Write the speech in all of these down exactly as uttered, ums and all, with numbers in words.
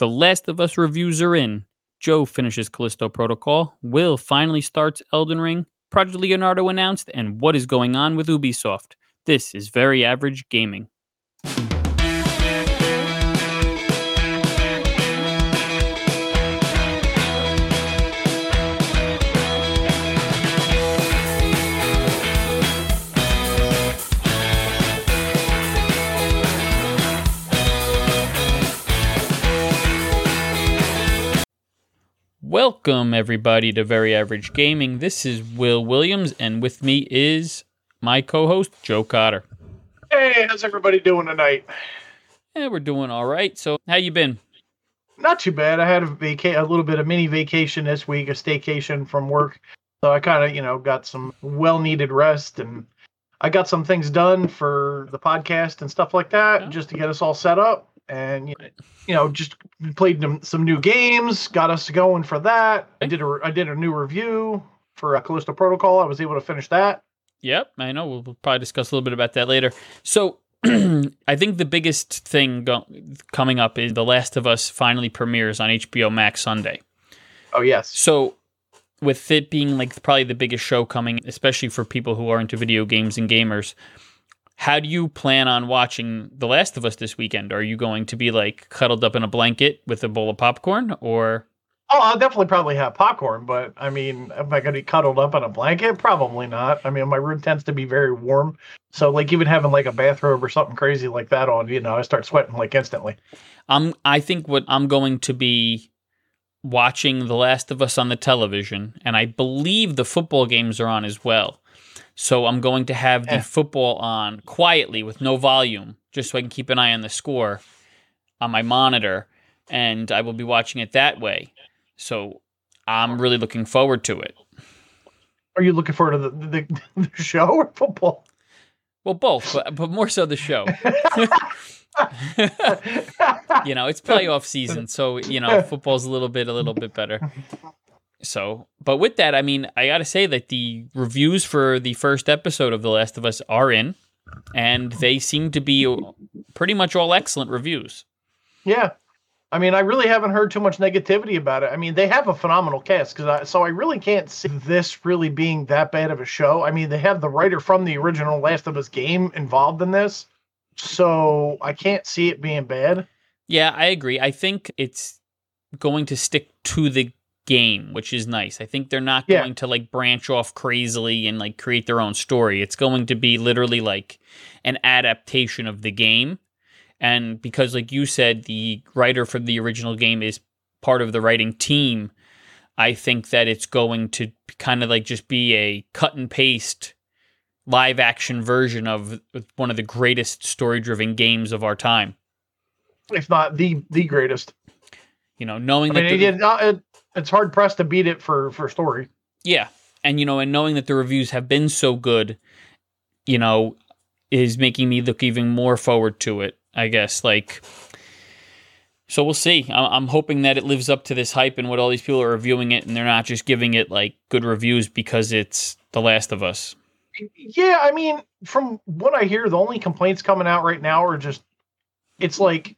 The Last of Us reviews are in. Joe finishes Callisto Protocol. Will finally starts Elden Ring. Project Leonardo announced, and what is going on with Ubisoft. This is Very Average Gaming. Welcome, everybody, to Very Average Gaming. This is Will Williams, and with me is my co-host, Joe Cotter. Hey, how's everybody doing tonight? Yeah, we're doing all right. So, how you been? Not too bad. I had a vaca- a little bit of mini vacation this week, a staycation from work. So I kind of, you know, got some well-needed rest, and I got some things done for the podcast and stuff like that, oh. just to get us all set up. And, you know, just played some new games, got us going for that. I did a, I did a new review for Callisto Protocol. I was able to finish that. Yep, I know. We'll, we'll probably discuss a little bit about that later. So, I think the biggest thing go- coming up is The Last of Us finally premieres on H B O Max Sunday. Oh, yes. So, with it being like probably the biggest show coming, especially for people who are into video games and gamers, how do you plan on watching The Last of Us this weekend? Are you going to be like cuddled up in a blanket with a bowl of popcorn, or? Oh, I'll definitely probably have popcorn, but I mean, am I going to be cuddled up in a blanket? Probably not. I mean, my room tends to be very warm. So like even having like a bathrobe or something crazy like that on, you know, I start sweating like instantly. Um, I think what I'm going to be watching The Last of Us on the television, and I believe the football games are on as well. So I'm going to have the yeah. football on quietly with no volume, just so I can keep an eye on the score on my monitor, and I will be watching it that way. So I'm really looking forward to it. Are you looking forward to the, the, the show or football? Well, both, but, but more so the show. You know, it's playoff season, so, you know, football's a little bit, a little bit better. So, but with that, I mean, I got to say that the reviews for the first episode of The Last of Us are in, and they seem to be pretty much all excellent reviews. Yeah. I mean, I really haven't heard too much negativity about it. I mean, they have a phenomenal cast, cause I, so I really can't see this really being that bad of a show. I mean, they have the writer from the original Last of Us game involved in this, so I can't see it being bad. Yeah, I agree. I think it's going to stick to the game, which is nice. I think they're not going yeah. to like branch off crazily and like create their own story. It's going to be literally like an adaptation of the game. And because like you said, the writer for the original game is part of the writing team, I think that it's going to kind of like just be a cut and paste live action version of one of the greatest story driven games of our time. If not the the greatest. You know, knowing I that mean, the, it, it, it, it's hard pressed to beat it for, for story. Yeah. And, you know, and knowing that the reviews have been so good, you know, is making me look even more forward to it, I guess. Like, so we'll see. I'm hoping that it lives up to this hype and what all these people are reviewing it, and they're not just giving it, like, good reviews because it's The Last of Us. Yeah, I mean, from what I hear, the only complaints coming out right now are just, it's like,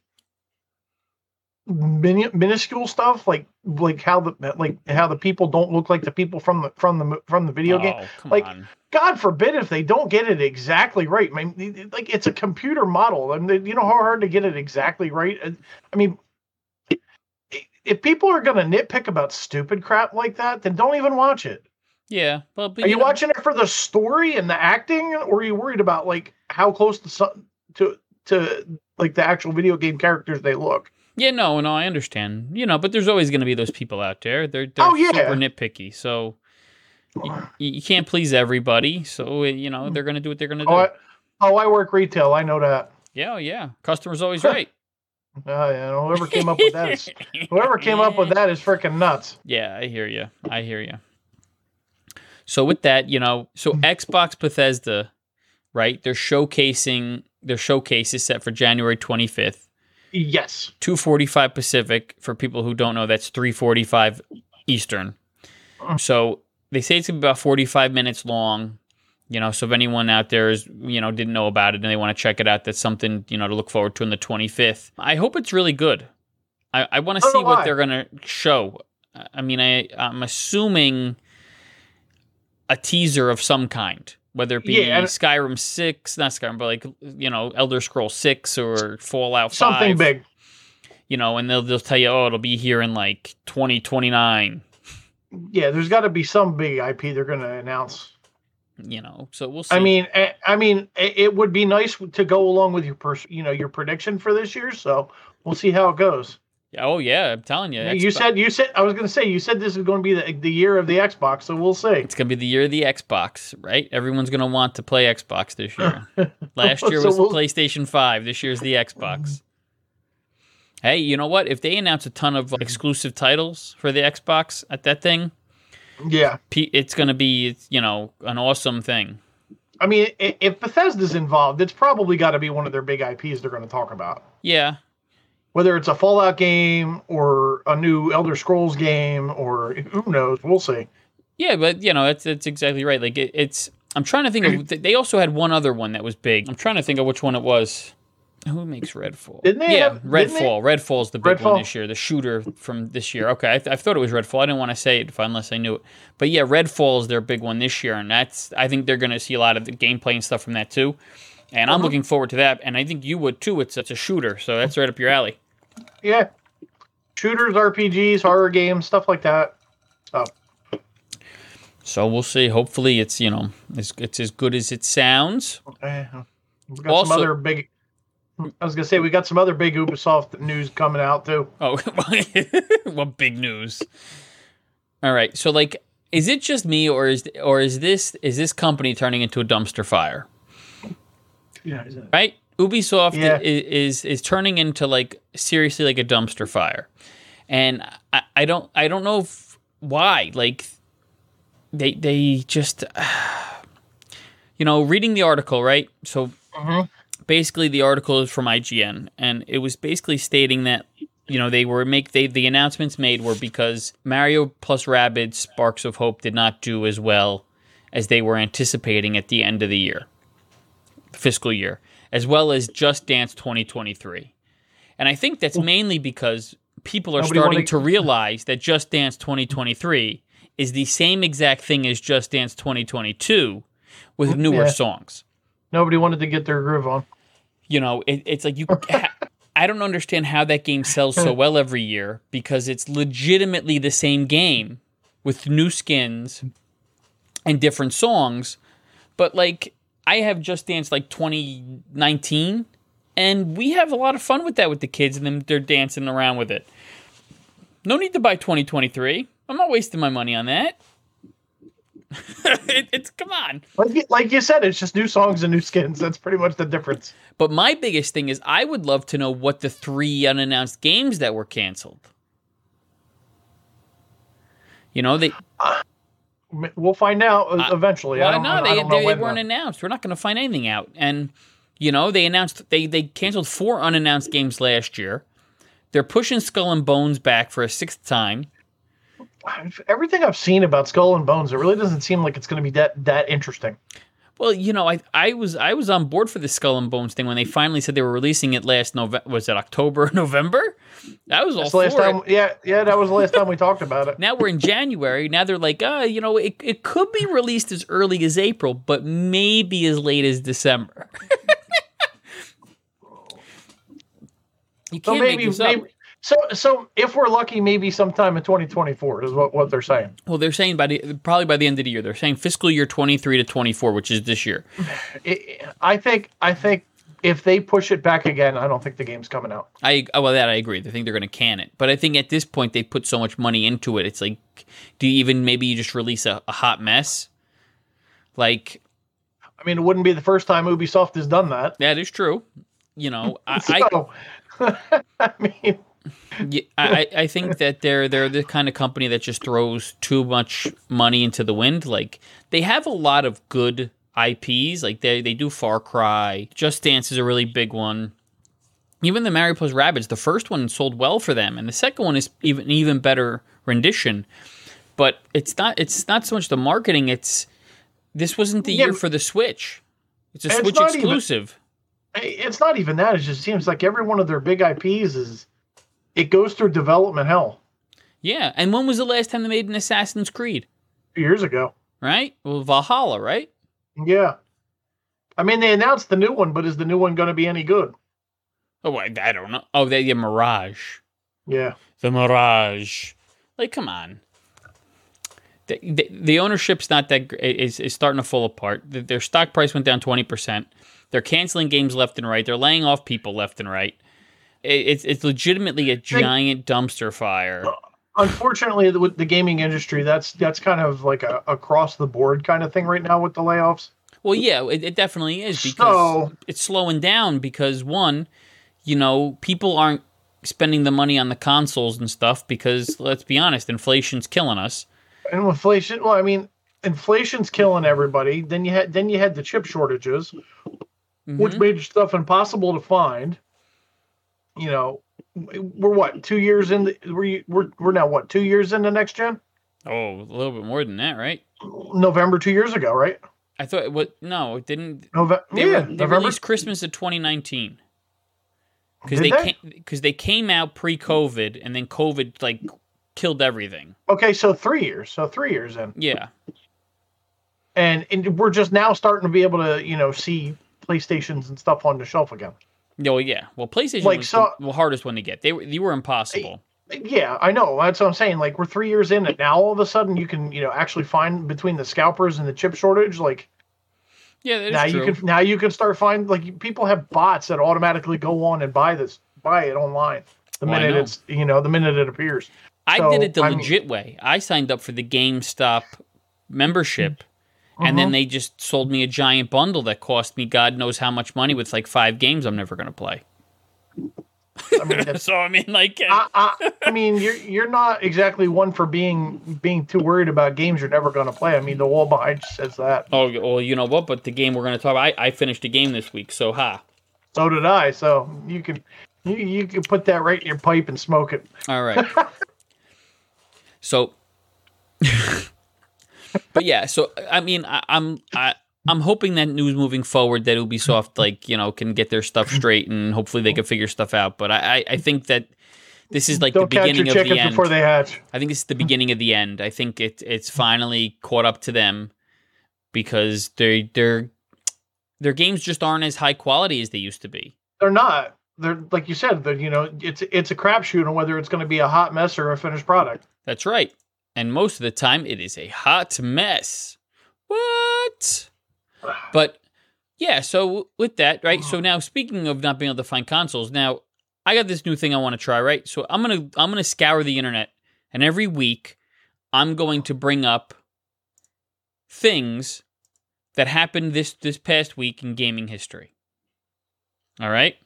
Min- minuscule stuff like like how the like how the people don't look like the people from the from the from the video oh, game. Come like on. God forbid if they don't get it exactly right. I mean, like it's a computer model, and you know how hard to get it exactly right. I mean, if people are going to nitpick about stupid crap like that, then don't even watch it. Yeah, well, but are you, you know, watching it for the story and the acting, or are you worried about like how close to to to like the actual video game characters they look? Yeah, no, no, I understand. You know, but there's always going to be those people out there. They're, they're oh, yeah. super nitpicky, so you, you can't please everybody. So, you know, they're going to do what they're going to do. Oh I, oh, I work retail. I know that. Yeah, oh, yeah. Customer's always right. Uh, yeah, whoever came up with that is whoever came up with that is freaking nuts. Yeah, I hear you. I hear you. So with that, you know, so Xbox Bethesda, right? They're showcasing their showcase is set for January twenty-fifth. Yes. two forty-five Pacific. For people who don't know, that's three forty-five Eastern. So they say it's going to be about forty-five minutes long. You know, so if anyone out there is, you know, didn't know about it and they want to check it out, that's something, you know, to look forward to on the twenty-fifth. I hope it's really good. I, I want to don't see know what why. they're going to show. I mean, I, I'm assuming a teaser of some kind, whether it be Yeah, and- Skyrim six, not Skyrim, but like, you know, Elder Scrolls six or Fallout five. Something big. You know, and they'll, they'll tell you, oh, it'll be here in like twenty twenty-nine. Yeah, there's got to be some big I P they're going to announce. You know, so we'll see. I mean, I, I mean, it would be nice to go along with your, pers- you know, your prediction for this year. So we'll see how it goes. Oh yeah, I'm telling you. You Xbox, said you said I was going to say you said this is going to be the the year of the Xbox. So we'll see. it's gonna be the year of the Xbox, right? Everyone's gonna want to play Xbox this year. Last year So was we'll- PlayStation five. This year's the Xbox. Hey, you know what? If they announce a ton of exclusive titles for the Xbox at that thing, Yeah, P- it's gonna be, you know, an awesome thing. I mean, i- if Bethesda's involved, it's probably got to be one of their big I Ps they're going to talk about. Yeah, Whether it's a Fallout game or a new Elder Scrolls game or who knows, we'll see. yeah, but you know, that's that's exactly right. Like it, it's. I'm trying to think of. They also had one other one that was big. I'm trying to think of which one it was. Who makes Redfall? Didn't they Yeah, have- didn't they- Redfall. Redfall's the big one Redfall? this year. The shooter from this year. Okay, I, th- I thought it was Redfall. I didn't want to say it if, unless I knew it. But yeah, Redfall is their big one this year, and that's. I think they're going to see a lot of the gameplay and stuff from that too. And I'm Uh-huh. looking forward to that. And I think you would too. It's it's a shooter, so that's right up your alley. Yeah, shooters, R P Gs, horror games, stuff like that. So So we'll see. Hopefully, it's you know, it's it's as good as it sounds. eh, we got Also- some other big. I was gonna say we got some other big Ubisoft news coming out too. Oh, what big news! All right, so like, is it just me, or is or is this is this company turning into a dumpster fire? Yeah, Right, Ubisoft Yeah. is, is is turning into like seriously like a dumpster fire, and I, I don't I don't know if, why like they they just you know reading the article, right? So. Mhm. Basically, the article is from I G N, and it was basically stating that you know they were make they the announcements made were because Mario plus Rabbids Sparks of Hope did not do as well as they were anticipating at the end of the year, fiscal year, as well as Just Dance twenty twenty-three. And I think that's mainly because people are Nobody starting wanted- to realize that Just Dance twenty twenty-three is the same exact thing as Just Dance twenty twenty-two with newer Yeah. songs. Nobody wanted to get their groove on. You know, it, it's like you. I don't understand how that game sells so well every year because it's legitimately the same game with new skins and different songs. But like, I have Just Dance like twenty nineteen, and we have a lot of fun with that with the kids, and then they're dancing around with it. No need to buy twenty twenty-three. I'm not wasting my money on that. it, it's come on. Like you, like you said, it's just new songs and new skins. That's pretty much the difference. But my biggest thing is I would love to know what the three unannounced games that were canceled. You know, they We'll find out uh, eventually. I well, don't, no, I they, don't know they, they when, weren't though. announced. We're not going to find anything out. And you know, they announced they they canceled four unannounced games last year. They're pushing Skull and Bones back for a sixth time. Everything I've seen about Skull and Bones, it really doesn't seem like it's going to be that that interesting. Well, you know, I I was I was on board for the Skull and Bones thing when they finally said they were releasing it last November. Was it October, November? I was all That's the last for time, it. yeah, yeah, that was the last time we talked about it. Now we're in January. Now they're like, uh, you know, it it could be released as early as April, but maybe as late as December. You So can't maybe, make this up. maybe so so if we're lucky, maybe sometime in twenty twenty-four is what, what they're saying. Well, they're saying by the probably by the end of the year. They're saying fiscal year twenty-three to twenty-four, which is this year. It, I think I think if they push it back again, I don't think the game's coming out. I oh, well, that I agree. They think they're going to can it, but I think at this point they put so much money into it. It's like, do you even maybe you just release a, a hot mess? Like I mean, it wouldn't be the first time Ubisoft has done that. that is true. You know, I. I So, I mean, Yeah, I, I think that they're they're the kind of company that just throws too much money into the wind. Like they have a lot of good I Ps. Like they they do Far Cry, Just Dance is a really big one. Even the Mario plus Rabbids, the first one sold well for them, and the second one is even even better rendition. But it's not it's not so much the marketing. It's this wasn't the Yeah, year for the Switch. It's a it's Switch not even- exclusive. it's not even that. It just seems like every one of their big I Ps is it goes through development hell. Yeah, and when was the last time they made an Assassin's Creed? Years ago. Right? Well, Valhalla, right? Yeah. I mean, they announced the new one, but is the new one going to be any good? Oh, I, I don't know. Oh, they yeah, Mirage. Yeah. The Mirage. Like, come on. The, the, the ownership's not that is is starting to fall apart. Their stock price went down twenty percent. They're canceling games left and right. They're laying off people left and right. It, it's it's legitimately a giant dumpster fire. Unfortunately, with the gaming industry, that's that's kind of like a across the board kind of thing right now with the layoffs. Well, yeah, it, it definitely is because so, it's slowing down because one, you know, people aren't spending the money on the consoles and stuff because, let's be honest, inflation's killing us. And inflation, well, I mean, inflation's killing everybody. Then you had then you had the chip shortages, mm-hmm. which made stuff impossible to find. You know, we're what two years in? The, we're we're we're now what two years into next gen? Oh, a little bit more than that, right? November two years ago, right? I thought what? No, it didn't. Nove- they yeah, re- they November? released Christmas of twenty nineteen because Did they, they? came because they came out pre-COVID and then COVID like killed everything. Okay, so three years. So three years in. Yeah, and and we're just now starting to be able to you know see PlayStations and stuff on the shelf again. Oh yeah. Well, PlayStation like, was so, the hardest one to get. They were they were impossible. Yeah, I know. That's what I'm saying. Like we're three years in, and now all of a sudden you can you know actually find between the scalpers and the chip shortage. Like yeah, that is now true. you can now you can start finding like people have bots that automatically go on and buy this buy it online the Well, minute it's you know the minute it appears. I so, did it the I legit mean, way. I signed up for the GameStop membership. And uh-huh. then they just sold me a giant bundle that cost me God knows how much money with like five games I'm never going to play. I mean, so I mean, like, I, I, I mean, you're you're not exactly one for being being too worried about games you're never going to play. I mean, the wall behind you says that. Oh, well, you know what? But the game we're going to talk about, I, I finished a game this week, so ha. So did I. So you can you you can put that right in your pipe and smoke it. All right. so, but yeah, so I mean, I, I'm I. I'm hoping that news moving forward that Ubisoft, like, you know, can get their stuff straight and hopefully they can figure stuff out. But I, I think that this is like Don't the beginning catch your of the end. before they hatch. I think this is the beginning of the end. I think it it's finally caught up to them because they their their games just aren't as high quality as they used to be. They're not. They're like you said. That you know, it's it's a crapshoot on whether it's going to be a hot mess or a finished product. That's right. And most of the time, it is a hot mess. What? But yeah, so with that, right? So now speaking of not being able to find consoles, now I got this new thing I want to try, right? So I'm going to I'm going to scour the internet and every week I'm going to bring up things that happened this this past week in gaming history. All right?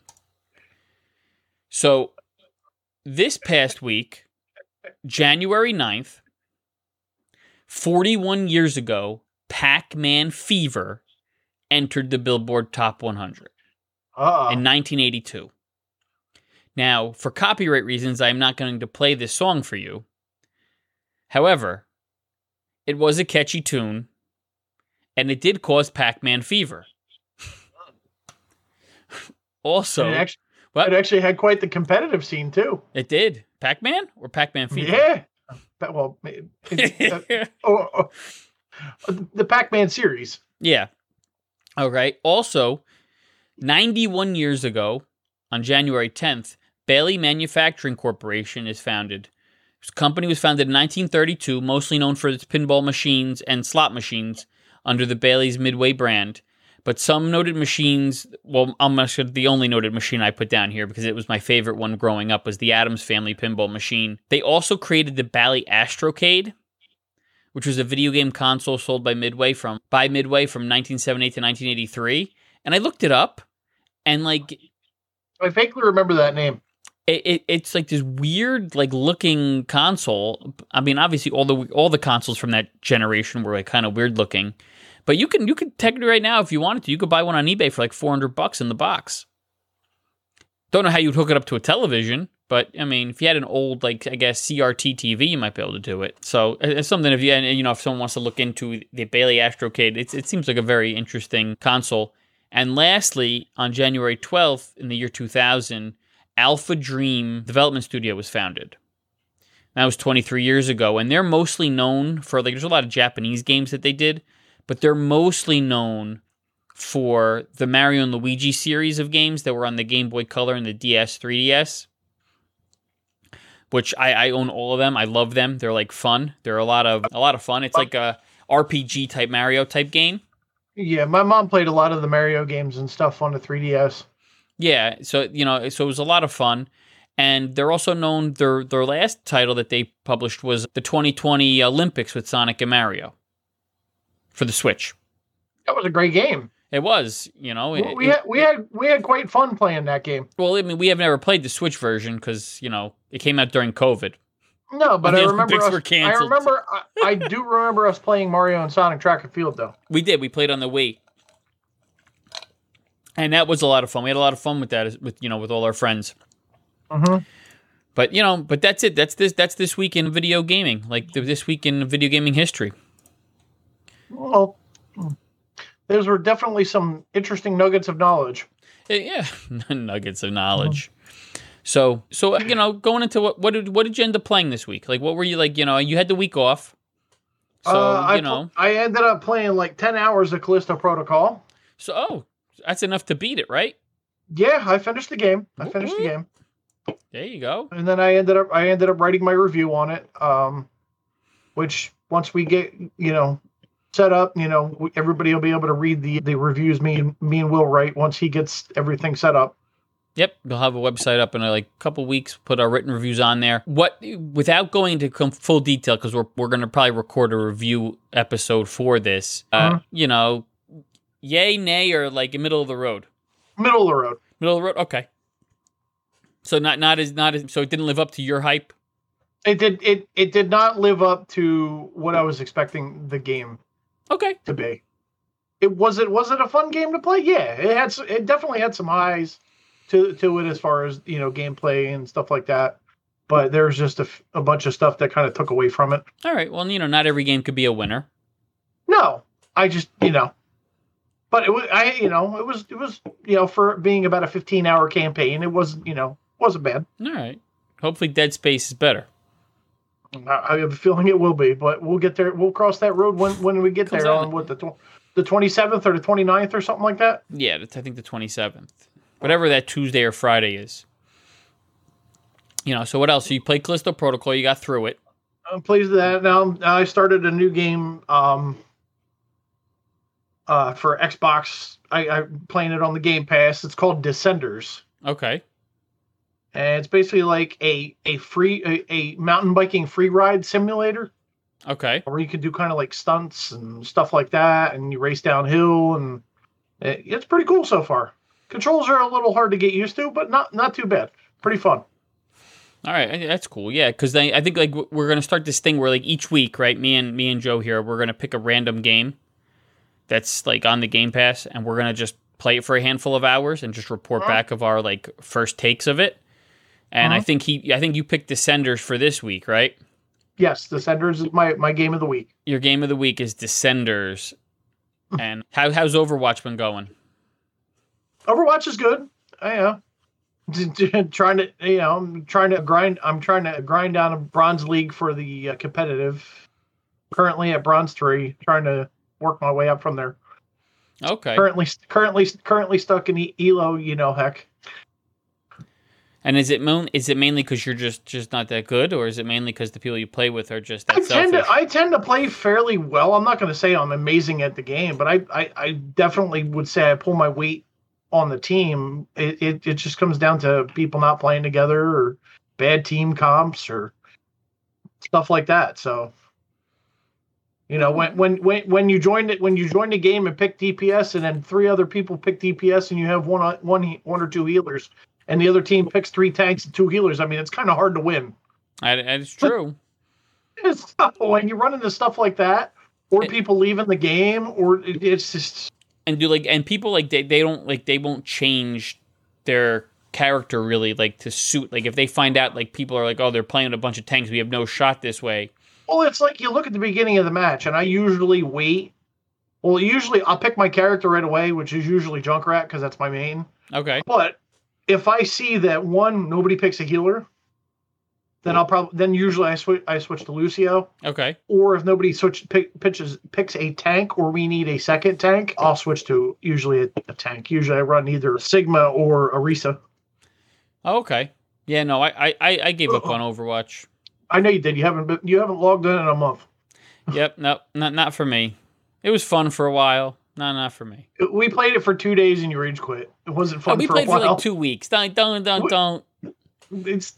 So this past week, January ninth, forty-one years ago, Pac-Man Fever entered the Billboard Top one hundred Uh-oh. in nineteen eighty-two. Now, for copyright reasons, I am not going to play this song for you. However, it was a catchy tune, and it did cause Pac-Man fever. Also, it actually, what? it actually had quite the competitive scene, too. It did. Pac-Man or Pac-Man fever? Yeah. Well, it, it, uh, oh, oh, the Pac-Man series. Yeah. All right. Also, ninety-one years ago, on January tenth, Bailey Manufacturing Corporation is founded. This company was founded in nineteen thirty-two, mostly known for its pinball machines and slot machines under the Bailey's Midway brand. But some noted machines, well, I'm not sure the only noted machine I put down here because it was my favorite one growing up was the Addams Family pinball machine. They also created the Bally Astrocade, which was a video game console sold by Midway from by Midway from nineteen seventy-eight to nineteen eighty-three. And I looked it up, and like, I vaguely remember that name. It, it it's like this weird like looking console. I mean, obviously all the all the consoles from that generation were like kind of weird looking, but you can you can technically right now if you wanted to, you could buy one on eBay for like four hundred bucks in the box. Don't know how you'd hook it up to a television, but I mean, if you had an old like I guess C R T T V, you might be able to do it. So it's something if you you know if someone wants to look into the Bailey Astrocade, it's, it seems like a very interesting console. And lastly, on January twelfth in the year two thousand. Alpha Dream Development Studio was founded. That was twenty-three years ago, and they're mostly known for, like, there's a lot of Japanese games that they did, but they're mostly known for the Mario and Luigi series of games that were on the Game Boy Color and the D S, three D S, which I, I own all of them. I love them. They're, like, fun. They're a lot of a lot of fun. It's like a R P G type Mario type game. Yeah, my mom played a lot of the Mario games and stuff on the three D S. Yeah, so, you know, so it was a lot of fun. And they're also known, their their last title that they published was the twenty twenty Olympics with Sonic and Mario for the Switch. That was a great game. It was, you know. It, we had we had we had great fun playing that game. Well, I mean, we have never played the Switch version because, you know, it came out during COVID. No, but I remember us, were canceled. I remember I, I do remember us playing Mario and Sonic Track and Field though. We did. We played on the Wii. And that was a lot of fun. We had a lot of fun with that, with, you know, with all our friends. Mm-hmm. But, you know, but that's it. That's this That's this week in video gaming. Like, this week in video gaming history. Well, those were definitely some interesting nuggets of knowledge. Yeah, nuggets of knowledge. Mm-hmm. So, so you know, going into what what did what did you end up playing this week? Like, what were you like? You know, you had the week off. So, uh, I you know. I ended up playing like ten hours of Callisto Protocol. So, oh, that's enough to beat it, right? Yeah, I finished the game. I finished the game. There you go. And then I ended up I ended up writing my review on it. Um, which once we get you know set up, you know everybody will be able to read the the reviews me and me and Will write once he gets everything set up. Yep, we'll have a website up in a like couple weeks. Put our written reviews on there. What without going into full detail because we're we're going to probably record a review episode for this. Uh, uh-huh. You know, yay, nay, or like in middle of the road. Middle of the road. Middle of the road. Okay. So not not as not as so it didn't live up to your hype. It did it it did not live up to what I was expecting the game. Okay. To be. It was it was it a fun game to play? Yeah, it had it definitely had some highs to to it as far as you know gameplay and stuff like that. But there's just a, a bunch of stuff that kind of took away from it. All right. Well, you know, not every game could be a winner. No, I just you know. But it was, I, you know, it was, it was, you know, for being about a fifteen hour campaign, it was, you know, wasn't bad. All right. Hopefully Dead Space is better. I, I have a feeling it will be, but we'll get there. We'll cross that road when, when we get Comes there out. on what the, the twenty-seventh or the twenty-ninth or something like that. Yeah. I think the twenty-seventh, whatever that Tuesday or Friday is. You know, so what else? So you played Callisto Protocol. You got through it. I'm pleased with that. Now, now I started a new game, um, Uh, for Xbox, I, I'm playing it on the Game Pass. It's called Descenders. Okay. And it's basically like a a free a, a mountain biking free ride simulator. Okay. Where you can do kind of like stunts and stuff like that, and you race downhill, and it, it's pretty cool so far. Controls are a little hard to get used to, but not not too bad. Pretty fun. All right, that's cool. Yeah, because I think like we're gonna start this thing where like each week, right? Me and me and Joe here, we're gonna pick a random game that's like on the Game Pass, and we're gonna just play it for a handful of hours and just report uh-huh. back of our like first takes of it. And uh-huh. I think he, I think you picked Descenders for this week, right? Yes, Descenders is my, my game of the week. Your game of the week is Descenders. And how how's Overwatch been going? Overwatch is good. I am trying to, you know, I'm trying to grind. I'm trying to grind down a bronze league for the uh, competitive. Currently at bronze three, trying to work my way up from there. Okay. Currently, currently, currently stuck in E L O. You know, heck. And is it mo- is it mainly because you're just, just not that good, or is it mainly because the people you play with are just that I tend selfish? to I tend to play fairly well. I'm not going to say I'm amazing at the game, but I, I, I definitely would say I pull my weight on the team. It, it it just comes down to people not playing together or bad team comps or stuff like that. So, you know, when when when when you join it when you join the game and pick D P S, and then three other people pick D P S, and you have one one one or two healers, and the other team picks three tanks and two healers. I mean, it's kind of hard to win. It's true. It's tough when you run into stuff like that, or it, people leaving the game, or it, it's just and do like and people like they, they don't like they won't change their character really like to suit like if they find out like people are like, oh, they're playing a bunch of tanks, we have no shot this way. Well, it's like you look at the beginning of the match, and I usually wait. Well, usually I'll pick my character right away, which is usually Junkrat because that's my main. Okay. But if I see that one nobody picks a healer, then I'll probably then usually I switch I switch to Lucio. Okay. Or if nobody switch pick, pitches picks a tank or we need a second tank, I'll switch to usually a, a tank. Usually I run either Sigma or Orisa. Oh, okay. Yeah, no, I, I I gave up on Overwatch. I know you did. You haven't been, you haven't logged in in a month. Yep. No, not not for me. It was fun for a while. No, not for me. We played it for two days and you rage quit. It wasn't fun oh, we for played a while. for like two weeks. Don't don't don't don't. It's.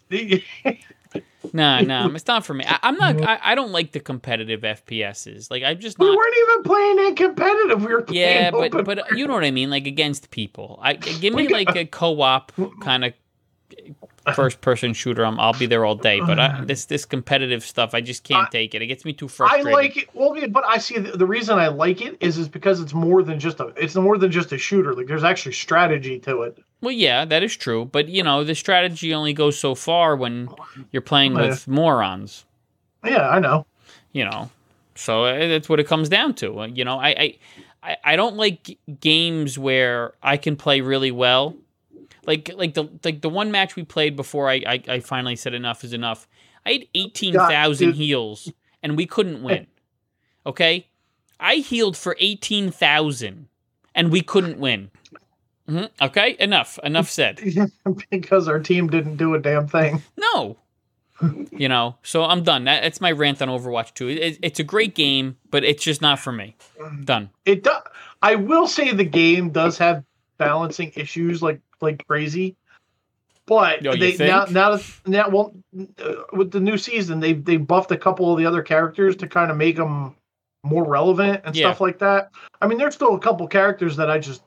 Nah, nah, it's not for me. I, I'm not. I, I don't like the competitive F P S's. Like I'm just not. We weren't even playing it competitive. We were playing yeah, but open. but you know what I mean. Like against people. I give me like a co-op kind of first-person shooter. I'm, I'll be there all day. But I, this this competitive stuff, I just can't I, take it. It gets me too frustrated. I like it. Well, but I see the, the reason I like it is is because it's more than just a. It's more than just a shooter. Like there's actually strategy to it. Well, yeah, that is true. But, you know, the strategy only goes so far when you're playing with morons. Yeah, I know. You know, so that's what it comes down to. You know, I, I, I don't like games where I can play really well. Like like the like the one match we played before I, I, I finally said enough is enough. I had eighteen thousand heals, and we couldn't win. Okay? I healed for eighteen thousand, and we couldn't win. Mm-hmm. Okay, enough. Enough said. Because our team didn't do a damn thing. No. You know, so I'm done. That, that's my rant on Overwatch two. It, it's a great game, but it's just not for me. Done. It does. I will say the game does have balancing issues like like crazy. But oh, they now now now well uh, with the new season they they buffed a couple of the other characters to kind of make them more relevant and yeah. stuff like that. I mean, there's still a couple characters that I just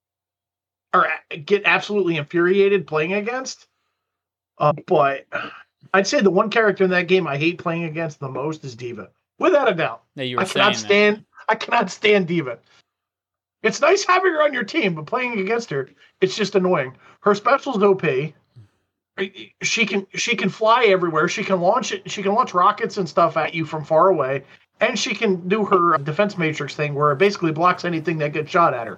or get absolutely infuriated playing against. Uh, but I'd say the one character in that game I hate playing against the most is D.Va. Without a doubt. Yeah, you were I cannot saying stand that. I cannot stand D.Va. It's nice having her on your team, but playing against her, it's just annoying. Her special's O P. She can she can fly everywhere. She can launch it. She can launch rockets and stuff at you from far away. And she can do her defense matrix thing where it basically blocks anything that gets shot at her.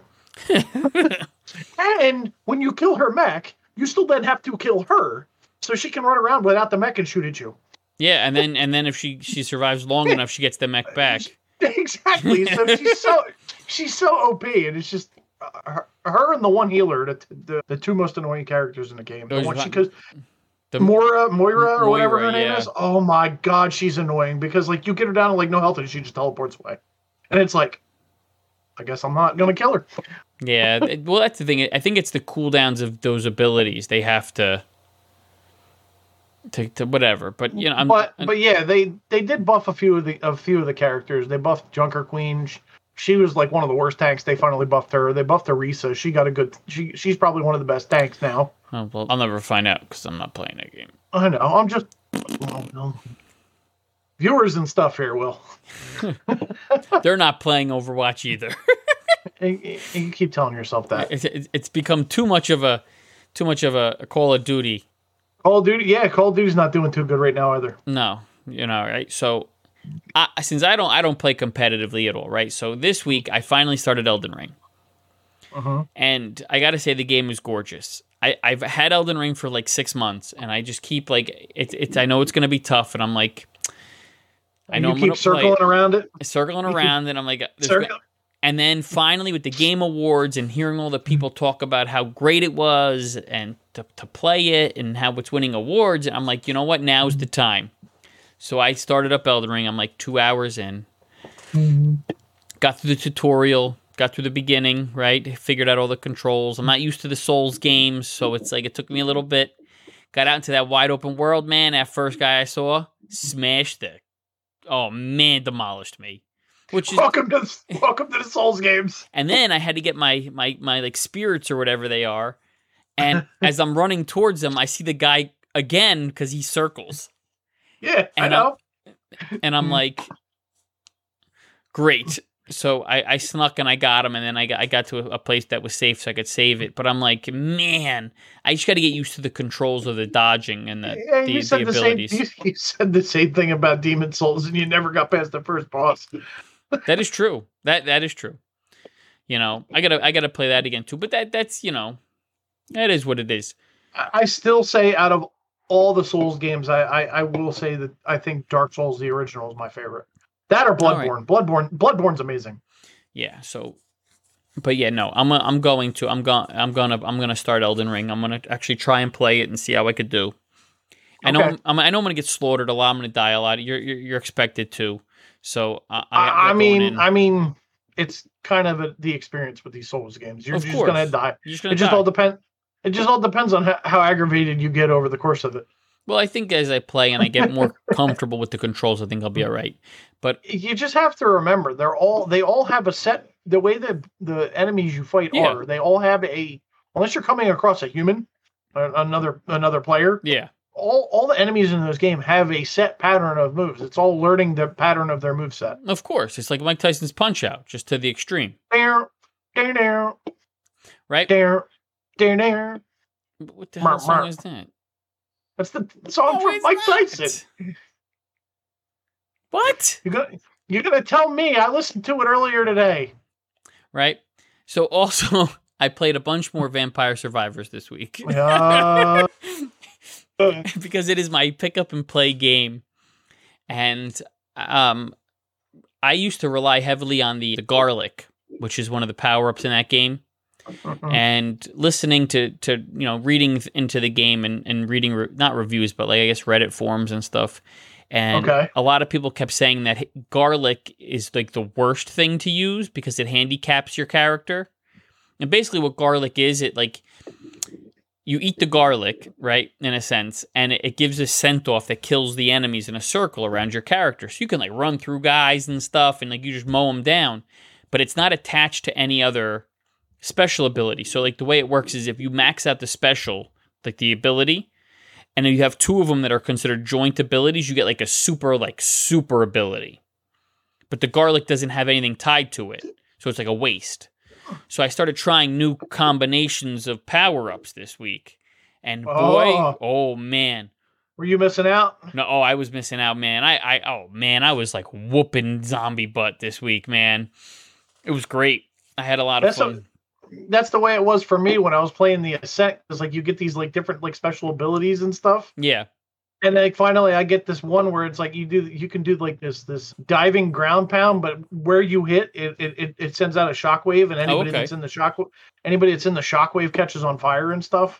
And when you kill her mech, you still then have to kill her, so she can run around without the mech and shoot at you. Yeah, and then and then if she, she survives long enough, she gets the mech back. Exactly. So she's so she's so O P, and it's just uh, her, her and the one healer, the, the the two most annoying characters in the game. The one she because the Moira, Moira or Moira, whatever her name yeah. is. Oh my god, she's annoying because like you get her down to like no health and she just teleports away, and it's like, I guess I'm not gonna kill her. Yeah, well, that's the thing. I think it's the cooldowns of those abilities. They have to, to, to whatever. But you know, I'm, but I'm, but yeah, they they did buff a few of the a few of the characters. They buffed Junker Queen. She, she was like one of the worst tanks. They finally buffed her. They buffed Orisa. She got a good. She she's probably one of the best tanks now. Oh, well, I'll never find out because I'm not playing that game. I know. I'm just oh, no. Viewers and stuff here, Will. They're not playing Overwatch either. And you keep telling yourself that it's become too much of a too much of a Call of Duty. Call of Duty, yeah, Call of Duty's not doing too good right now either. No, you know, right? So, I, since I don't, I don't play competitively at all, right? So this week I finally started Elden Ring, uh-huh. and I got to say the game is gorgeous. I, I've had Elden Ring for like six months, and I just keep like it's. It's I know it's going to be tough, and I'm like, I know you I'm keep circling play around it, circling you around, and I'm like, circle. And then finally with the Game Awards and hearing all the people talk about how great it was and to, to play it and how it's winning awards, I'm like, you know what? Now's the time. So I started up Elden Ring. I'm like two hours in. Mm-hmm. Got through the tutorial. Got through the beginning, right? Figured out all the controls. I'm not used to the Souls games, so it's like it took me a little bit. Got out into that wide open world, man. That first guy I saw smashed it. Oh, man, demolished me. Which is welcome to the, welcome to the Souls games. And then I had to get my my my like spirits or whatever they are, and as I'm running towards them, I see the guy again because he circles. Yeah, and I know. I'm, and I'm like, great. So I, I snuck and I got him, and then I got I got to a, a place that was safe so I could save it. But I'm like, man, I just got to get used to the controls of the dodging and the yeah, the, you said the the abilities. Same, you, you said the same thing about Demon Souls, and you never got past the first boss. That is true. That that is true. You know, I gotta I gotta play that again too. But that that's you know, that is what it is. I still say out of all the Souls games, I, I, I will say that I think Dark Souls, the original, is my favorite. That or Bloodborne. Right. Bloodborne. Bloodborne's amazing. Yeah. So, but yeah, no, I'm I'm going to I'm going I'm gonna I'm gonna start Elden Ring. I'm gonna actually try and play it and see how I could do. I know okay. I'm, I know I'm gonna get slaughtered a lot. I'm gonna die a lot. You're you're, you're expected to. So I I, I mean I mean it's kind of a, the experience with these Souls games. You're of just course. gonna die. You're just gonna it just die. all depends. It just all depends on how, how aggravated you get over the course of it. Well, I think as I play and I get more comfortable with the controls, I think I'll be all right. But you just have to remember, they're all they all have a set. The way that the enemies you fight yeah. are, they all have a. Unless you're coming across a human, another another player. Yeah. All all the enemies in this game have a set pattern of moves. It's all learning the pattern of their moveset. Of course, it's like Mike Tyson's Punch Out, just to the extreme. There, there, there. Right. There. There, there. What the hell mar, song mar. is that? That's the song oh, from Mike that? Tyson. What? You're gonna, you're gonna tell me? I listened to it earlier today. Right. So also, I played a bunch more Vampire Survivors this week. Uh, because it is my pick up and play game, and um, I used to rely heavily on the, the garlic, which is one of the power ups in that game. Uh-huh. And listening to, to, you know, reading into the game and, and reading, re- not reviews, but like, I guess, Reddit forums and stuff. And okay. a lot of people kept saying that garlic is like the worst thing to use because it handicaps your character. And basically what garlic is, it like, you eat the garlic, right, in a sense, and it, it gives a scent off that kills the enemies in a circle around your character. So you can like run through guys and stuff and like you just mow them down. But it's not attached to any other special ability. So like the way it works is if you max out the special, like the ability, and then you have two of them that are considered joint abilities, you get like a super, like super ability. But the garlic doesn't have anything tied to it. So it's like a waste. So I started trying new combinations of power-ups this week. And boy, oh, oh man. Were you missing out? No, oh, I was missing out, man. I, I oh man, I was like whooping zombie butt this week, man. It was great. I had a lot of That's fun. A- That's the way it was for me when I was playing the Ascent. It's like you get these like different like special abilities and stuff. Yeah. And like finally I get this one where it's like you do you can do like this this diving ground pound, but where you hit it it, it sends out a shockwave, and anybody oh, okay. that's in the shock anybody that's in the shockwave catches on fire and stuff.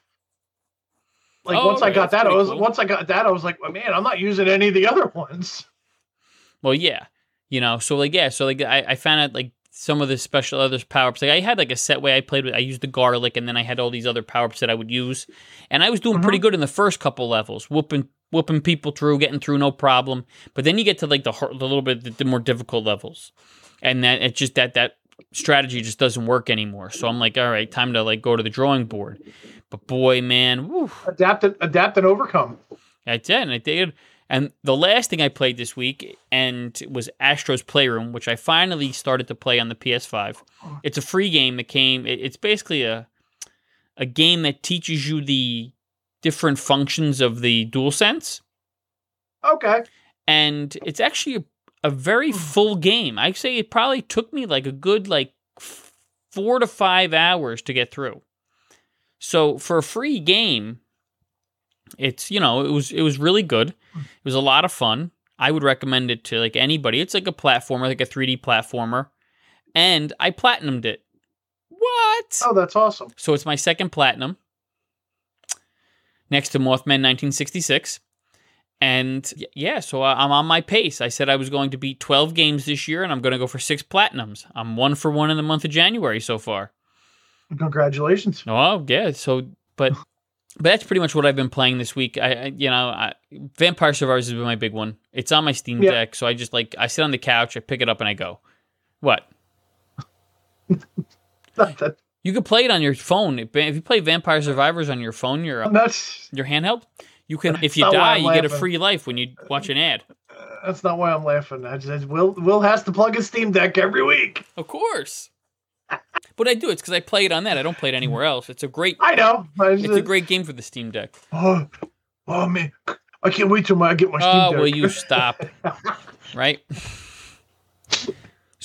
Like oh, once okay. I got that's that, I was cool. once I got that, I was like, well, man, I'm not using any of the other ones. Well, yeah. You know, so like yeah, so like I, I found out like some of the special other power-ups. Like I had like a set way I played with. I used the garlic, and then I had all these other power-ups that I would use. And I was doing mm-hmm. pretty good in the first couple levels, whooping whooping people through, getting through no problem. But then you get to like the, the little bit the, the more difficult levels, and that it just that that strategy just doesn't work anymore. So I'm like, all right, time to like go to the drawing board. But boy, man, woo. adapt and adapt and overcome. I did, and I did. And the last thing I played this week and was Astro's Playroom, which I finally started to play on the P S five. It's a free game that came. It's basically a a game that teaches you the different functions of the DualSense. Okay. And it's actually a, a very full game. I say it probably took me like a good like four to five hours to get through. So for a free game, it's, you know, it was it was really good. It was a lot of fun. I would recommend it to like anybody. It's like a platformer, like a three D platformer. And I platinumed it. What? Oh, that's awesome. So it's my second platinum. Next to Mothman nineteen sixty-six. And yeah, so I'm on my pace. I said I was going to beat twelve games this year, and I'm going to go for six platinums. I'm one for one in the month of January so far. Congratulations. Oh, yeah. So, but... But that's pretty much what I've been playing this week. I, I you know, I, Vampire Survivors has been my big one. It's on my Steam yeah. Deck, so I just like I sit on the couch, I pick it up, and I go. What? You can play it on your phone. If you play Vampire Survivors on your phone, your that's, your handheld, you can. If you die, you laughing. get a free life when you watch an ad. That's not why I'm laughing. I just Will Will has to plug his Steam Deck every week. Of course. But I do. It's because I play it on that. I don't play it anywhere else. It's a great. I know. It's a great game for the Steam Deck. Oh, oh man! I can't wait till I get my Steam oh, Deck. Oh, will you stop? Right.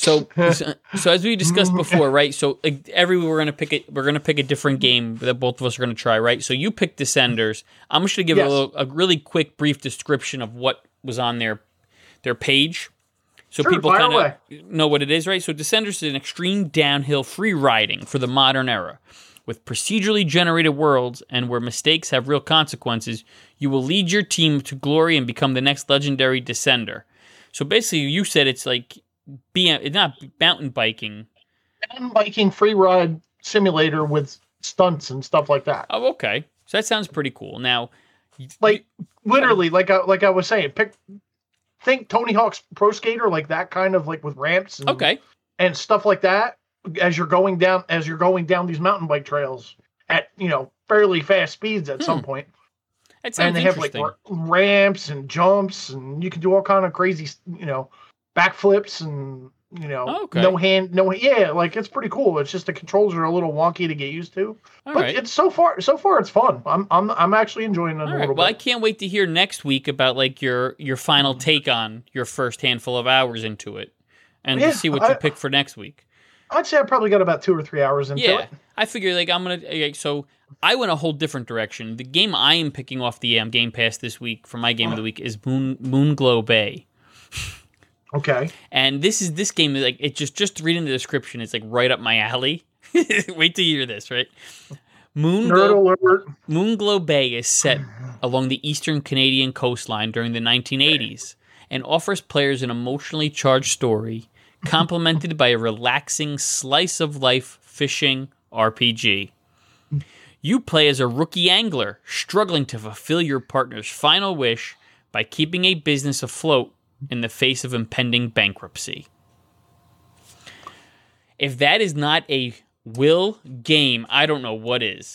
So, so, so as we discussed before, right? So, like, every we're gonna pick it. We're gonna pick a different game that both of us are gonna try, right? So, you picked Descenders. I'm just gonna give yes. a little, a really quick, brief description of what was on their their page, so sure, people kind of know what it is, right? So, Descenders is an extreme downhill free riding for the modern era, with procedurally generated worlds and where mistakes have real consequences. You will lead your team to glory and become the next legendary Descender. So, basically, you said it's like. Be it's not mountain biking. Mountain biking free ride simulator with stunts and stuff like that. Oh, okay. So that sounds pretty cool. Now, like literally, like I like I was saying, pick think Tony Hawk's Pro Skater, like that kind of like with ramps and okay and stuff like that. As you're going down, as you're going down these mountain bike trails at you know fairly fast speeds at hmm. some point. That sounds and they have like r- ramps and jumps, and you can do all kind of crazy, you know. Backflips and you know okay. no hand no yeah like it's pretty cool. It's just the controls are a little wonky to get used to, all but right. it's so far so far it's fun. I'm I'm I'm actually enjoying it all a right. little well, bit. I can't wait to hear next week about like your your final take on your first handful of hours into it, and yeah, to see what I, you pick for next week. I'd say I probably got about two or three hours into yeah, it. I figure like I'm gonna like, so I went a whole different direction. The game I am picking off the um, Game Pass this week for my game of the week is Moon Moonglow Bay. Okay. And this is this game like it just just reading the description, it's like right up my alley. Wait to hear this, right? Moonglow, Moonglow Bay is set along the eastern Canadian coastline during the nineteen eighties and offers players an emotionally charged story complemented by a relaxing slice of life fishing R P G. You play as a rookie angler struggling to fulfill your partner's final wish by keeping a business afloat in the face of impending bankruptcy. If that is not a Will game, I don't know what is.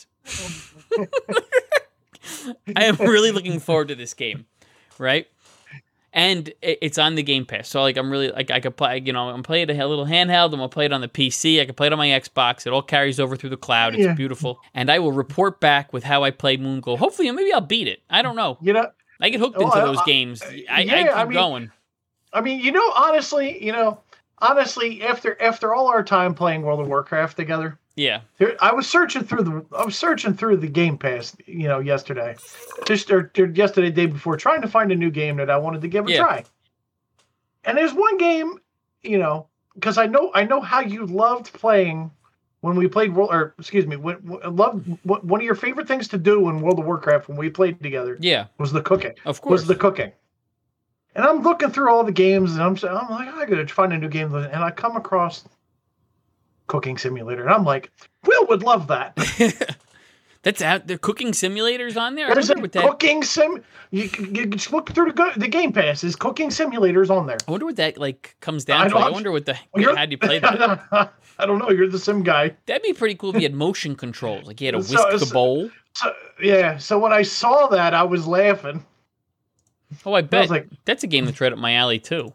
I am really looking forward to this game, right? And it's on the Game Pass, so like I'm really like I could play. You know, I'm playing a little handheld. I'm gonna play it on the P C. I can play it on my Xbox. It all carries over through the cloud. It's yeah. beautiful, and I will report back with how I play Moonglow. Hopefully, maybe I'll beat it. I don't know. You know, I get hooked well, into those I, games. I, yeah, I keep I mean, going. I mean, you know, honestly, you know, honestly, after after all our time playing World of Warcraft together, yeah, there, I was searching through the I was searching through the Game Pass, you know, yesterday, just or, or yesterday, day before, trying to find a new game that I wanted to give a yeah. try. And there's one game, you know, because I know I know how you loved playing when we played World, or excuse me, when, when, loved one of your favorite things to do in World of Warcraft when we played together. Yeah, was the cooking. Of course, was the cooking. And I'm looking through all the games, and I'm I'm like, I gotta find a new game, and I come across Cooking Simulator, and I'm like, Will would love that. That's out. The cooking simulators on there. There's a what cooking sim. You, you just look through the the Game Pass. Is Cooking Simulators on there? I wonder what that like comes down I to. I wonder what the how do you play that? I don't know. You're the sim guy. That'd be pretty cool if you had motion controls. Like you had to whisk so, the bowl. So, yeah. So when I saw that, I was laughing. Oh, I bet. I like, that's a game that's right up my alley, too.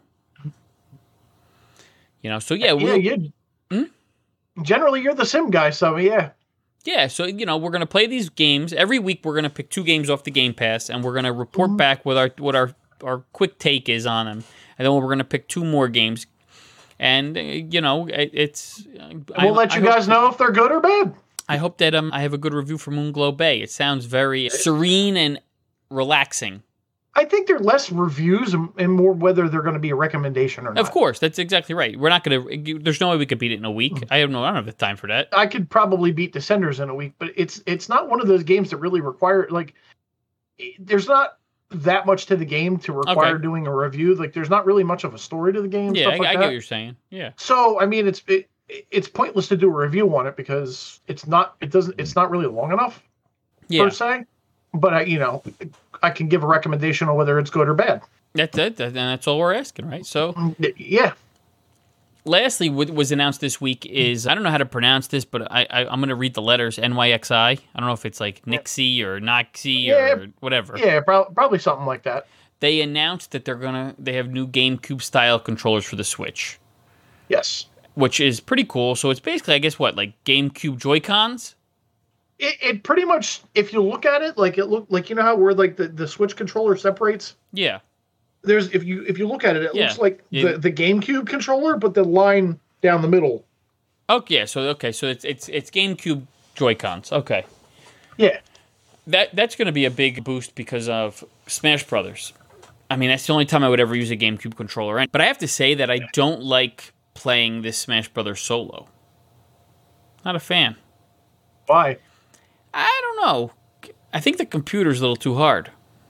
You know, so yeah. Yeah, you hmm? Generally, you're the sim guy, so yeah. Yeah, so, you know, we're going to play these games. Every week, we're going to pick two games off the Game Pass, and we're going to report mm-hmm. back with our what our, our quick take is on them. And then we're going to pick two more games. And, uh, you know, it, it's... We'll I, let you I guys know if they're good or bad. I hope that um, I have a good review for Moonglow Bay. It sounds very serene and relaxing. I think they're less reviews and, and more whether they're going to be a recommendation or not. Of course, that's exactly right. We're not going to. There's no way we could beat it in a week. Mm-hmm. I have no. I don't have the time for that. I could probably beat Descenders in a week, but it's it's not one of those games that really require like. There's not that much to the game to require okay. doing a review. Like, there's not really much of a story to the game. Yeah, stuff I, like I that. get what you're saying. Yeah. So I mean, it's it, it's pointless to do a review on it because it's not. It doesn't. It's not really long enough. Yeah. Per se. But, I, you know, I can give a recommendation on whether it's good or bad. That's it. And that's all we're asking, right? So, yeah. Lastly, what was announced this week is, I don't know how to pronounce this, but I, I, I'm going to read the letters, N Y X I. I don't know if it's like Nixie or Noxie yeah, or whatever. Yeah, pro- probably something like that. They announced that they're going to, they have new GameCube-style controllers for the Switch. Yes. Which is pretty cool. So it's basically, I guess, what, like GameCube Joy-Cons? It, it pretty much, if you look at it, like it look like you know how where like the, the Switch controller separates. Yeah. there's if you if you look at it, it Yeah. looks like Yeah. the, the GameCube controller, but the line down the middle. Okay, yeah, so okay, so it's it's it's GameCube Joy-Cons. Okay. Yeah. That that's going to be a big boost because of Smash Brothers. I mean, that's the only time I would ever use a GameCube controller. But I have to say that I don't like playing this Smash Brothers solo. Not a fan. Why? I don't know. I think the computer's a little too hard.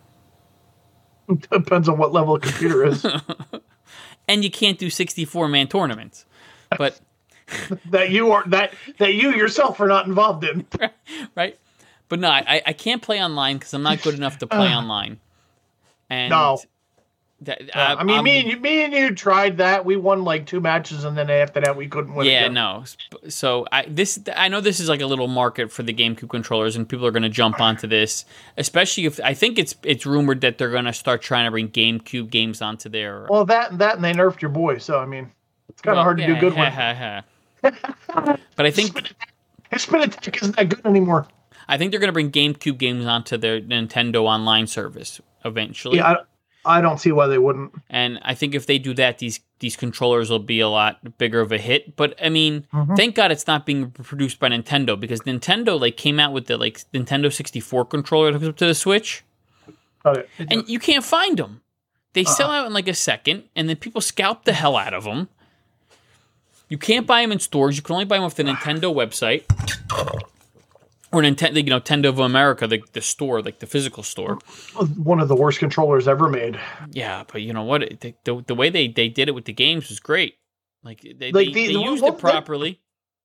Depends on what level of computer is. And you can't do sixty-four man tournaments. But that you are that that you yourself are not involved in. Right? But no, I, I can't play online because I'm not good enough to play online. And No. That, Uh, I mean, I'm, me and you, me and you tried that. We won like two matches, and then after that, we couldn't win. Yeah, again. no. So I this I know this is like a little market for the GameCube controllers, and people are going to jump onto this. Especially if I think it's it's rumored that they're going to start trying to bring GameCube games onto their. Well, that that and they nerfed your boy, so I mean, it's kind of Well, hard to yeah, do good ha, with. ha, ha. But I think His spin attack isn't that good anymore. I think they're going to bring GameCube games onto their Nintendo Online service eventually. Yeah, I, I don't see why they wouldn't. And I think if they do that, these these controllers will be a lot bigger of a hit. But I mean, Mhm. thank God it's not being produced by Nintendo, because Nintendo like came out with the like Nintendo sixty-four controller that hooks up to the Switch, Got it. and you can't find them. They Uh-uh. sell out in like a second, and then people scalp the hell out of them. You can't buy them in stores. You can only buy them off the Nintendo website. Or Nintendo, you know, Nintendo of America, the, the store, like the physical store. One of the worst controllers ever made. Yeah, but you know what? The, the, the way they, they did it with the games was great. Like, they, Like they, the- they the- used well, it properly.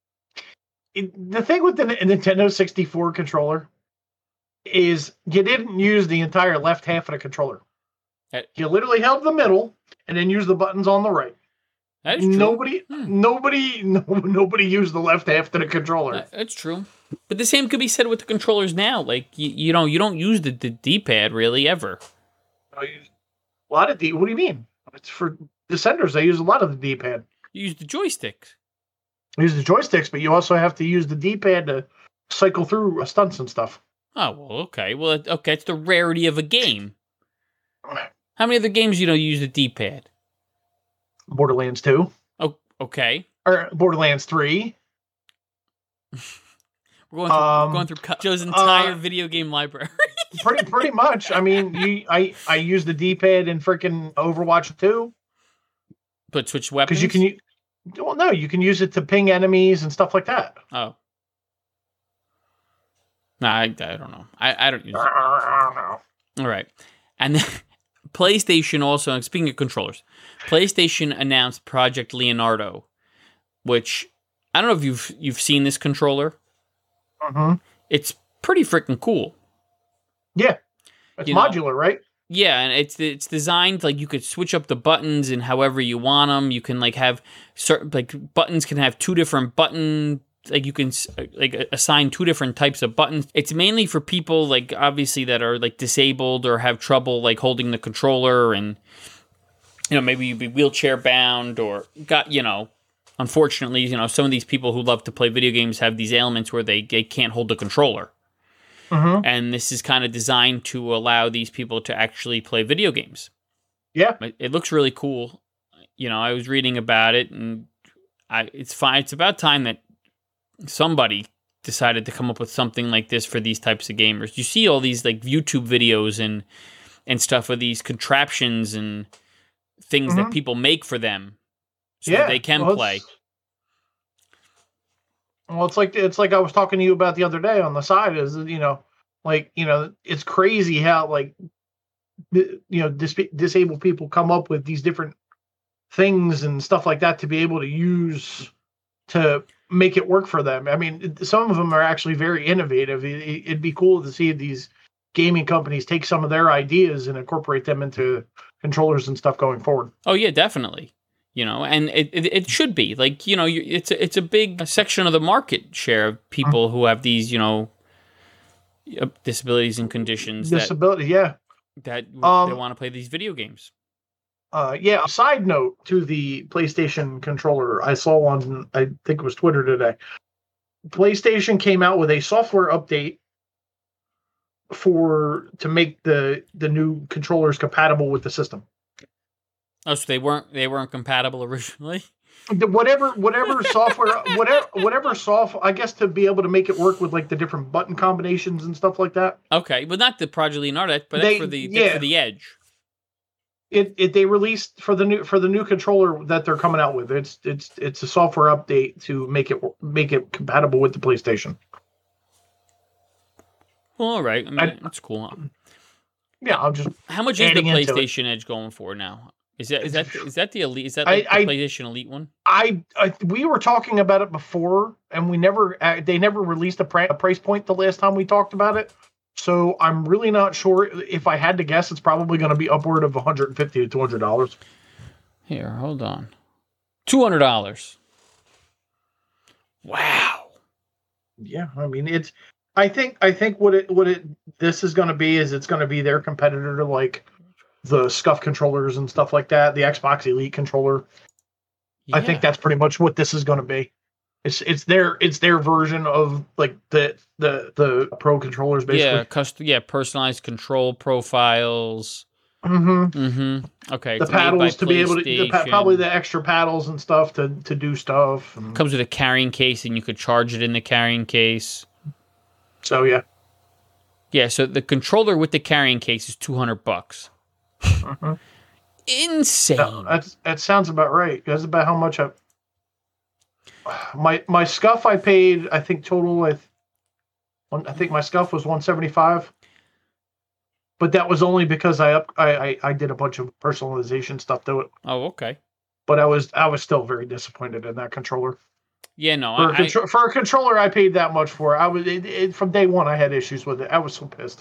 It- the thing with the N- Nintendo sixty-four controller is you didn't use the entire left half of the controller. Uh, You literally held the middle and then used the buttons on the right. That is true. Nobody, Hmm. nobody, no, nobody used the left half of the controller. Uh, That's true. But the same could be said with the controllers now. Like, you, you know, you don't use the, the D-pad really ever. I use a lot of D. What do you mean? It's for Descenders. They use a lot of the D-pad. You use the joysticks. You use the joysticks, but you also have to use the D-pad to cycle through stunts and stuff. Oh, well, okay. Well, it- okay, it's the rarity of a game. How many other games you know you use the D-pad? Borderlands two Oh, okay. or Borderlands three. We're going through, Um, we're going through Joe's entire uh, video game library. pretty pretty much. I mean, you I I use the D-pad in freaking Overwatch two But switch weapons? because you can. u- Well, no, you can use it to ping enemies and stuff like that. Oh. No, I, I don't know. I, I don't use it. I don't know. All right. And then PlayStation also, and speaking of controllers, PlayStation announced Project Leonardo, which I don't know if you've you've seen this controller. Mm-hmm. It's pretty freaking cool. Yeah, it's You know- modular, right? Yeah, and it's it's designed like you could switch up the buttons and however you want them. You can like have certain like buttons can have two different button like you can s- like assign two different types of buttons. It's mainly for people like obviously that are like disabled or have trouble like holding the controller, and you know maybe you'd be wheelchair bound or got you know unfortunately you know some of these people who love to play video games have these ailments where they, they can't hold the controller. Mm-hmm. And this is kind of designed to allow these people to actually play video games. Yeah. It, it looks really cool. You know, I was reading about it, and I it's fine. It's about time that somebody decided to come up with something like this for these types of gamers. You see all these like YouTube videos and and stuff with these contraptions and things that Mhm. people make for them so Yeah, that they can well, play. it's- Well, it's like it's like I was talking to you about the other day on the side. Is you know, like you know, it's crazy how like di- you know dis- disabled people come up with these different things and stuff like that to be able to use to make it work for them. I mean, it- some of them are actually very innovative. It, it- it'd be cool to see these gaming companies take some of their ideas and incorporate them into controllers and stuff going forward. Oh yeah, definitely. You know, and it, it it should be like you know you, it's a, it's a big section of the market share of people who have these you know uh, disabilities and conditions that Disability, yeah. that Um, they want to play these video games. Uh, yeah. A side note to the PlayStation controller, I saw on I think it was Twitter today. PlayStation came out with a software update for to make the the new controllers compatible with the system. Oh, so they weren't they weren't compatible originally? The, whatever whatever software whatever whatever software, I guess, to be able to make it work with like the different button combinations and stuff like that. Okay, but not the Project Leonardo, but They- that's for the yeah. that's for the Edge. It, it they released for the new for the new controller that they're coming out with. It's it's it's a software update to make it make it compatible with the PlayStation. Well, all right. I mean, I- that's cool. Yeah, I'm just How much is the adding into it. PlayStation Edge going for now? Is that is that is that the elite? Is that I- the, the I- PlayStation Elite one? I, I we were talking about it before, and we never uh, they never released a, pri- a price point the last time we talked about it. So I'm really not sure. If I had to guess, it's probably going to be upward of one hundred fifty to two hundred dollars. Here, hold on. Two hundred dollars. Wow. Yeah, I mean it's. I think I think what it what it this is going to be is it's going to be their competitor to like the SCUF controllers and stuff like that. The Xbox Elite controller. I think that's pretty much what this is going to be. It's it's their it's their version of like the the the Pro controllers basically. yeah, custom, yeah, personalized control profiles. Mm-hmm. Mm-hmm. Okay, The it's made by paddles to be able to the, pa- PlayStation. probably the extra paddles and stuff to to do stuff. And Comes with a carrying case, and you could charge it in the carrying case. so yeah. Yeah, so the controller with the carrying case is two hundred bucks. Mm-hmm. Insane. No, that's that sounds about right. That's about how much I. My my SCUF I paid I think total with, I think my SCUF was one seventy five. But that was only because I up I, I I did a bunch of personalization stuff to it. Oh, okay. But I was I was still very disappointed in that controller. Yeah, no, For, a, I, contro- for a controller I paid that much for, I was it, it, from day one I had issues with it. I was so pissed.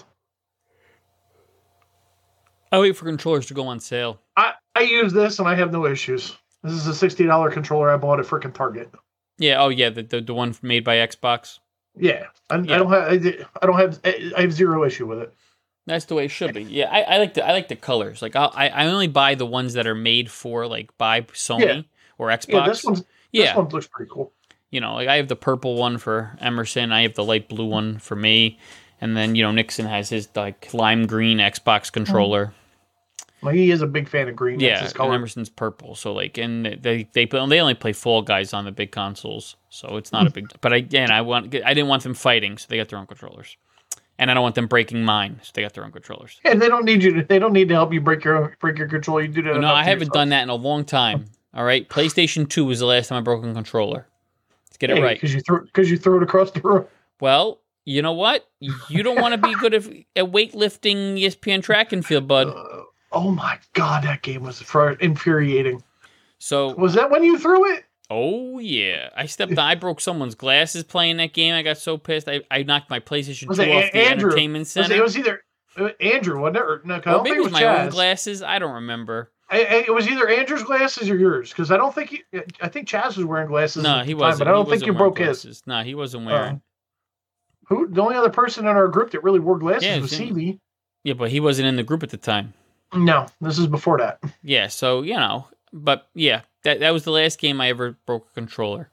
I wait for controllers to go on sale. I, I use this and I have no issues. This is a sixty dollar controller. I bought at freaking Target. Yeah, oh yeah, the the, the one made by Xbox. Yeah, I, Yeah. I don't have I, I don't have I have zero issue with it. That's the way it should be. Yeah, I, I like the I like the colors. Like I'll, I I only buy the ones that are made for like by Sony Yeah. or Xbox. Yeah, this one's Yeah. this one looks pretty cool. You know, like I have the purple one for Emerson. I have the light blue one for me, and then you know Nixon has his like lime green Xbox controller. Well, he is a big fan of green. That's Yeah, his and color. Emerson's purple. So like, and they they they only play Fall Guys on the big consoles, so it's not a big. But I again, I want I didn't want them fighting, so they got their own controllers, and I don't want them breaking mine, so they got their own controllers. And they don't need you to. They don't need to help you break your break your controller. You do that. No, enough I to haven't yourself. done that in a long time. All right, PlayStation two was the last time I broke a controller. Let's get it right. because you threw because you threw it across the room. Well, you know what? You don't want to be good at, at weightlifting, E S P N track and field, bud. Uh, oh my god, that game was fr- infuriating. So, Was that when you threw it? oh yeah, I stepped on, I broke someone's glasses playing that game. I got so pissed. I, I knocked my PlayStation Was two it off A- the Andrew? entertainment Was center. it, it was either uh, Andrew, wasn't it? Or, no, 'cause I or don't maybe think it it was was my own Chaz. glasses. I don't remember. I, I, it was either Andrew's glasses or yours, because I don't think he, I think Chaz was wearing glasses. No, at he the wasn't. time, but I don't He think wasn't you wearing broke his. glasses. No, he wasn't wearing. Uh, who? The only other person in our group that really wore glasses Yeah, was it's in- C B. Yeah, but he wasn't in the group at the time. No, this is before that. Yeah, so you know, but yeah, that that was the last game I ever broke a controller.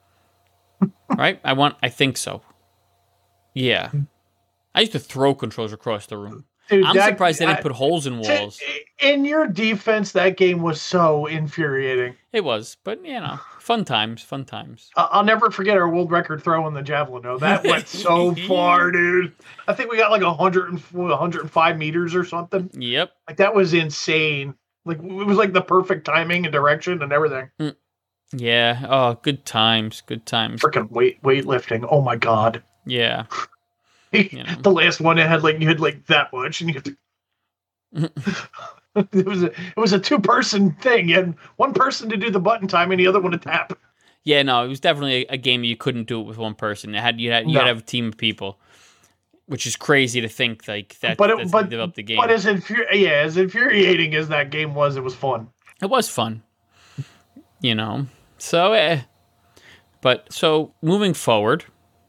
Right? I want. I think so. Yeah, I used to throw controllers across the room. Dude, I'm that- surprised they didn't I- put holes in walls. In your defense, that game was so infuriating. It was, but you know, fun times, fun times. I- I'll never forget our world record throw in the javelin. though. That went so far, dude. I think we got like one hundred and one hundred five meters or something. Yep. Like that was insane. Like it was like the perfect timing and direction and everything. Yeah. Oh, good times. Good times. Freaking weight weightlifting. Oh my god. Yeah. You know. The last one it had like you had like that much, and you had to. it was a it was a two person thing. You had one person to do the button time and the other one to tap. Yeah. No, it was definitely a, a game you couldn't do it with one person. It had you had you No. had to have a team of people, which is crazy to think like that. But it, that's but, how they developed the game. but as infuri- yeah, as infuriating as that game was, it was fun. It was fun, you know. So, eh. But so moving forward,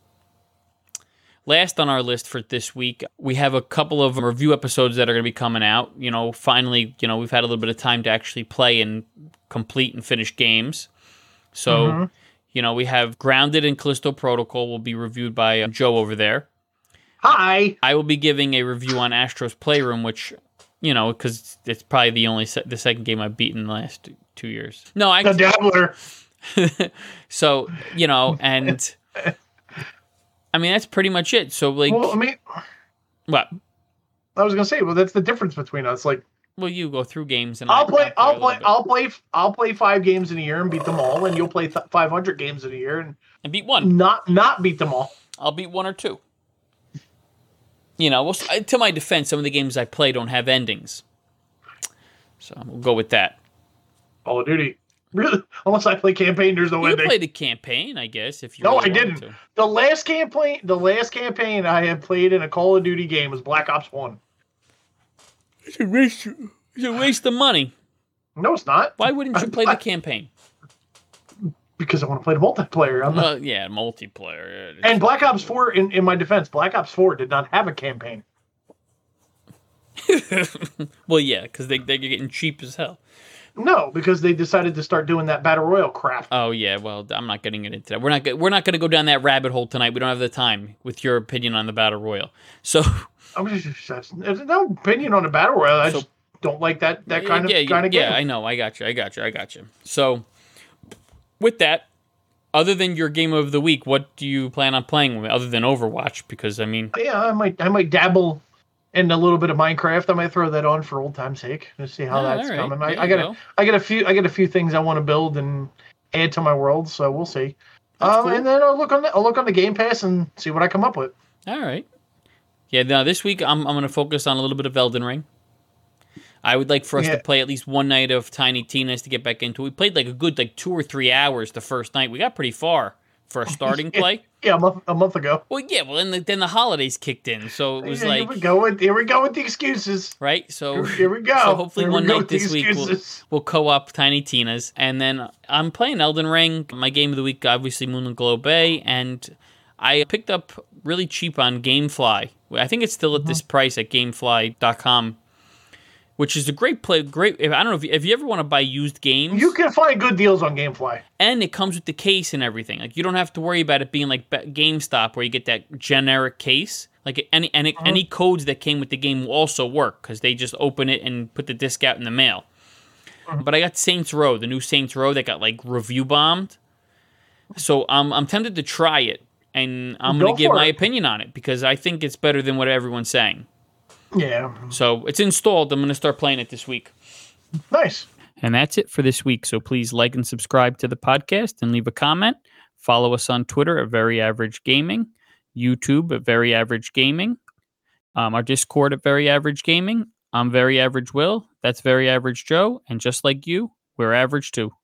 last on our list for this week, we have a couple of review episodes that are going to be coming out. You know, finally, you know, we've had a little bit of time to actually play and complete and finish games. So, Mm-hmm. you know, we have Grounded and Callisto Protocol will be reviewed by uh, Joe over there. Hi. I will be giving a review on Astro's Playroom, which You know, because it's probably the only se- the second game I've beaten in the last two years. No, I the Dabbler. So you know, and I mean that's pretty much it. So like, well, I mean, what? I was gonna say, well, that's the difference between us. Like, well, you go through games, and I'll I, play, I'll play, play I'll play, I'll play five games in a year and beat them all, and you'll play th- five hundred games in a year and and beat one, not not beat them all. I'll beat one or two. You know, well, to my defense, some of the games I play don't have endings, so we'll go with that. Call of Duty, really? Unless I play campaign, there's no you ending. You played a campaign, I guess. If you no, really I didn't. To. The last campaign, the last campaign I had played in a Call of Duty game was Black Ops One. It's a waste. It's a waste of money. No, it's not. Why wouldn't you play I, the campaign? Because I want to play the multiplayer. I'm well, not... yeah, multiplayer. It's and Black Ops four, in, in my defense, Black Ops four did not have a campaign. Well, yeah, because they, they're getting cheap as hell. No, because they decided to start doing that Battle Royale crap. Oh, yeah, well, I'm not getting into that. We're not, we're not going to go down that rabbit hole tonight. We don't have the time with your opinion on the Battle Royale. So... I'm just, there's no opinion on the Battle Royale. I so, just don't like that, that kind yeah, of kind of yeah, game. Yeah, I know. I got you. I got you. I got you. So... With that, other than your game of the week, what do you plan on playing other than Overwatch? Because I mean, yeah, I might I might dabble in a little bit of Minecraft. I might throw that on for old time's sake to see how oh, that's right. coming. I, I got go. I got a few I got a few things I want to build and add to my world, so we'll see. Um, cool. And then I'll look on the I'll look on the Game Pass and see what I come up with. All right. Yeah. Now this week I'm I'm going to focus on a little bit of Elden Ring. I would like for us yeah. to play at least one night of Tiny Tina's to get back into it. We played like a good like two or three hours the first night. We got pretty far for a starting play. Yeah, a month a month ago. Well, yeah. Well, then the, then the holidays kicked in, so it was yeah, like here we go with here we go with the excuses. Right. So here, here we go. So hopefully here one we night this week we'll, we'll co-op Tiny Tina's, and then I'm playing Elden Ring. My game of the week, obviously, Moon Glow Bay, and I picked up really cheap on GameFly. I think it's still at this price at GameFly dot com. Which is a great play. Great. If, I don't know if you, if you ever want to buy used games, you can find good deals on GameFly, and it comes with the case and everything. Like you don't have to worry about it being like GameStop where you get that generic case. Like any any uh-huh. any codes that came with the game will also work because they just open it and put the disc out in the mail. Uh-huh. But I got Saints Row, the new Saints Row that got like review bombed. So I'm I'm tempted to try it, and I'm going to give my it. opinion on it because I think it's better than what everyone's saying. Yeah. So it's installed. I'm going to start playing it this week. Nice. And that's it for this week. So please like and subscribe to the podcast and leave a comment. Follow us on Twitter at Very Average Gaming, YouTube at Very Average Gaming, um, our Discord at Very Average Gaming. I'm Very Average Will. That's Very Average Joe. And just like you, we're average too.